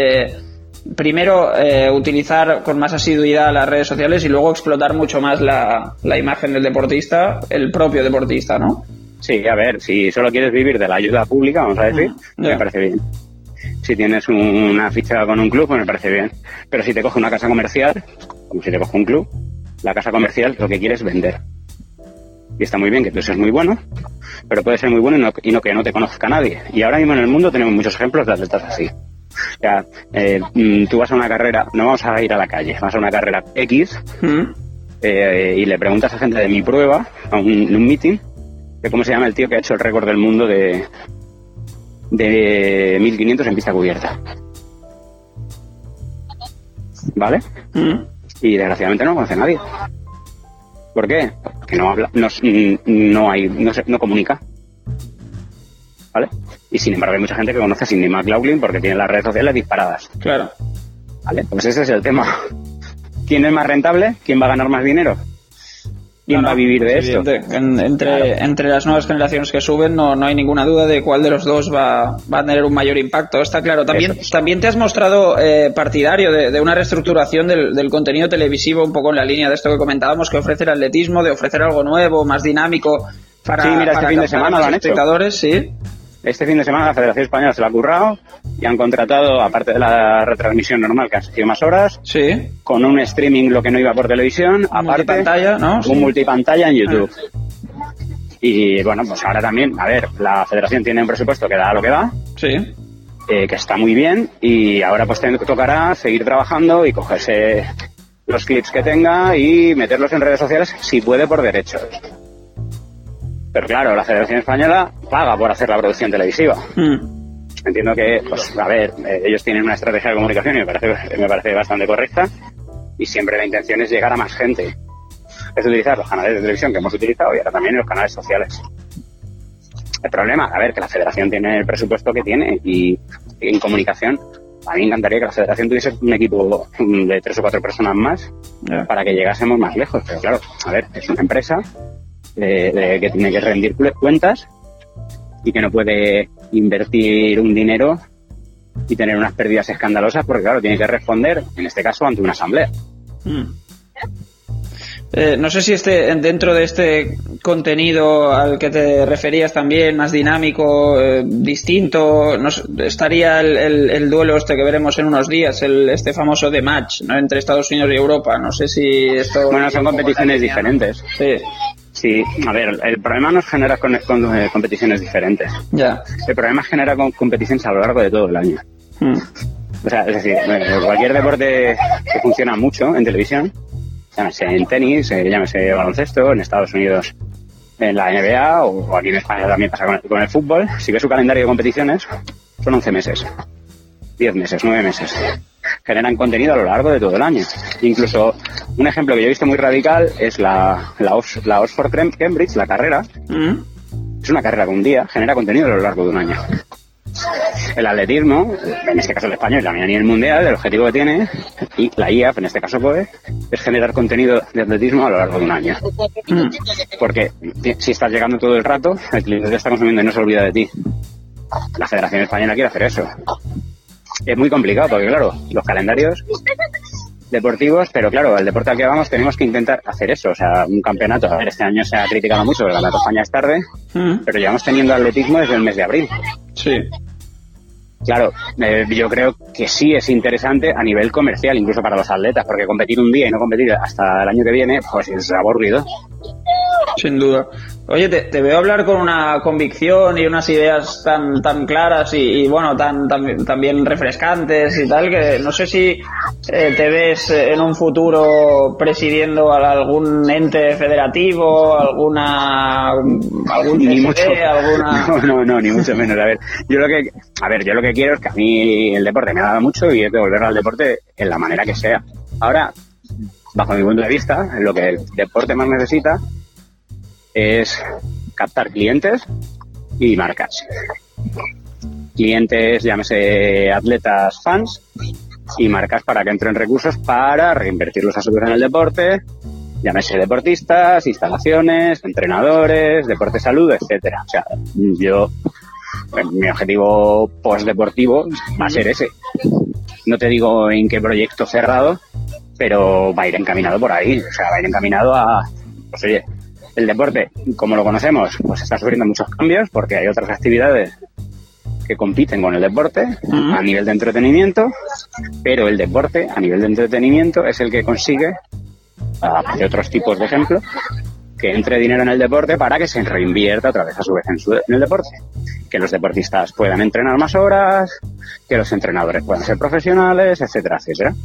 primero utilizar con más asiduidad las redes sociales y luego explotar mucho más la imagen del deportista, el propio deportista, ¿no? Sí, a ver, si solo quieres vivir de la ayuda pública, vamos a decir, me parece bien. Si tienes una ficha con un club, pues me parece bien. Pero si te coge una casa comercial, como si te coge un club, la casa comercial lo que quiere es vender. Y está muy bien que tú seas muy bueno, pero puede ser muy bueno y no que no te conozca nadie. Y ahora mismo en el mundo tenemos muchos ejemplos de atletas así. O sea, tú vas a una carrera, no vamos a ir a la calle, vas a una carrera X y le preguntas a gente de mi prueba, a un meeting, que cómo se llama el tío que ha hecho el récord del mundo de 1500 en pista cubierta. ¿Vale? Y desgraciadamente no lo conoce nadie. ¿Por qué? Porque no habla, no comunica. ¿Vale? Y sin embargo hay mucha gente que conoce a Sidney McLaughlin porque tiene las redes sociales disparadas. Claro. ¿Vale? Pues ese es el tema. ¿Quién es más rentable? ¿Quién va a ganar más dinero? ¿Quién va a vivir de esto? Entre las nuevas generaciones que suben no hay ninguna duda de cuál de los dos va a tener un mayor impacto. Está claro. También te has mostrado partidario de una reestructuración del contenido televisivo, un poco en la línea de esto que comentábamos, que ofrece el atletismo, de ofrecer algo nuevo, más dinámico para este fin de semana lo han espectadores, hecho. Sí. Este fin de semana la Federación Española se lo ha currado y han contratado, aparte de la retransmisión normal que ha sido más horas, sí, con un streaming lo que no iba por televisión, aparte multipantalla, ¿no? Un multipantalla en YouTube. Y bueno, pues ahora también, a ver, la Federación tiene un presupuesto que da lo que da, sí, que está muy bien, y ahora pues tocará seguir trabajando y cogerse los clips que tenga y meterlos en redes sociales si puede por derechos. Pero claro, la Federación Española paga por hacer la producción televisiva. Entiendo que, pues, a ver, ellos tienen una estrategia de comunicación y me parece bastante correcta, y siempre la intención es llegar a más gente. Es utilizar los canales de televisión que hemos utilizado y ahora también los canales sociales. El problema, a ver, que la Federación tiene el presupuesto que tiene, y en comunicación a mí me encantaría que la Federación tuviese un equipo de 3 o 4 personas más para que llegásemos más lejos. Pero claro, a ver, es una empresa que tiene que rendir cuentas y que no puede invertir un dinero y tener unas pérdidas escandalosas porque, claro, tiene que responder, en este caso, ante una asamblea. No sé si dentro de este contenido al que te referías también, más dinámico, distinto, estaría el duelo que veremos en unos días, este famoso The Match, ¿no?, entre Estados Unidos y Europa. No sé si esto... Bueno, son competiciones diferentes. Sí, a ver, el problema no es generar con competiciones diferentes. Ya. El problema es generar competiciones a lo largo de todo el año. O sea, es decir, cualquier deporte que funciona mucho en televisión, llámese en tenis, llámese baloncesto, en Estados Unidos en la NBA o aquí en España también pasa con el fútbol, si ves su calendario de competiciones, son 11 meses, 10 meses, 9 meses. Generan contenido a lo largo de todo el año. Incluso un ejemplo que yo he visto muy radical es la Oxford Cambridge, la carrera. Es una carrera que un día genera contenido a lo largo de un año. El atletismo, en este caso el español, también a nivel mundial, el objetivo que tiene, y la IAF, en este caso COE, es generar contenido de atletismo a lo largo de un año. Porque si estás llegando todo el rato, el cliente te está consumiendo y no se olvida de ti. La Federación Española quiere hacer eso. Es muy complicado porque, claro, los calendarios deportivos, pero claro, el deporte al que vamos tenemos que intentar hacer eso. O sea, un campeonato, a ver, este año se ha criticado mucho, el Campeonato de España es tarde, pero llevamos teniendo atletismo desde el mes de abril. Sí. Claro, yo creo que sí es interesante a nivel comercial, incluso para los atletas, porque competir un día y no competir hasta el año que viene, pues es aburrido. Sin duda. Oye, te veo hablar con una convicción y unas ideas tan claras y bueno, tan bien refrescantes y tal, que no sé si te ves en un futuro presidiendo a algún ente federativo, algún ni mucho. alguna... No, ni mucho menos. Yo lo que quiero es que a mí el deporte me ha dado mucho y es devolver al deporte en la manera que sea. Ahora, bajo mi punto de vista, lo que el deporte más necesita es captar clientes y marcas. Clientes, llámese atletas, fans, y marcas para que entren recursos para reinvertirlos a su vez en el deporte, llámese deportistas, instalaciones, entrenadores, deporte salud, etcétera. O sea, mi objetivo postdeportivo va a ser ese. No te digo en qué proyecto cerrado, pero va a ir encaminado por ahí. O sea, va a ir encaminado a, pues oye, el deporte, como lo conocemos, pues está sufriendo muchos cambios porque hay otras actividades que compiten con el deporte a nivel de entretenimiento, pero el deporte a nivel de entretenimiento es el que consigue, de otros tipos de ejemplo, que entre dinero en el deporte para que se reinvierta otra vez a su vez en el deporte. Que los deportistas puedan entrenar más horas, que los entrenadores puedan ser profesionales, etcétera, etcétera.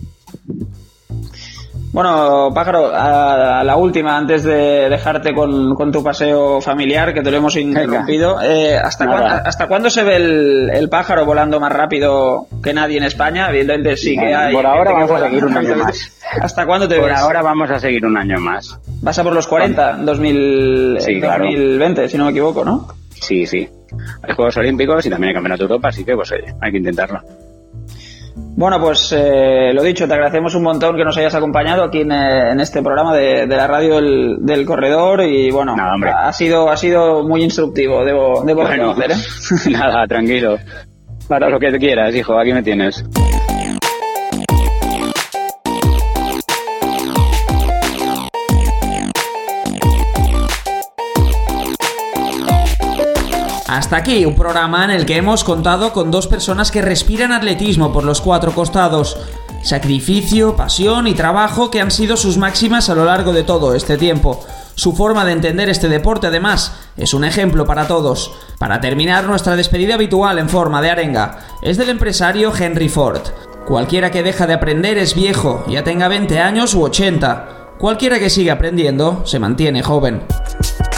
Bueno, Pájaro, a la última, antes de dejarte con tu paseo familiar, que te lo hemos interrumpido, ¿hasta cuándo se ve el pájaro volando más rápido que nadie en España? Evidentemente sí que hay. Por ahora vamos a seguir un año más. ¿Hasta cuándo te ves? Por ahora vamos a seguir un año más. ¿Vas a por los 40? Sí, 2020, si no me equivoco, ¿no? Sí. Hay Juegos Olímpicos y también hay Campeonato de Europa, así que pues hay que intentarlo. Bueno, pues lo dicho, te agradecemos un montón que nos hayas acompañado aquí en este programa de la radio del Corredor y bueno, ha sido muy instructivo, debo reconocer, ¿eh? Nada, tranquilo. Para lo que quieras, hijo, aquí me tienes. Hasta aquí un programa en el que hemos contado con dos personas que respiran atletismo por los cuatro costados. Sacrificio, pasión y trabajo que han sido sus máximas a lo largo de todo este tiempo. Su forma de entender este deporte, además, es un ejemplo para todos. Para terminar, nuestra despedida habitual en forma de arenga es del empresario Henry Ford. Cualquiera que deja de aprender es viejo, ya tenga 20 años u 80. Cualquiera que sigue aprendiendo se mantiene joven.